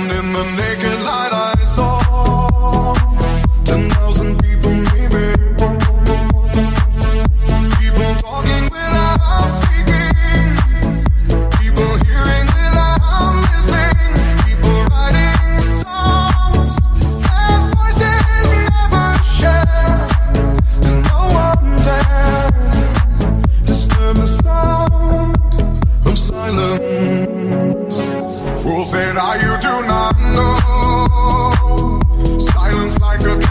in the naked light I saw 10,000 people maybe. People talking without speaking. People hearing without listening. People writing songs their voices never share. And no one dared disturb the sound of silence. Fool said, you do not know. Silence like a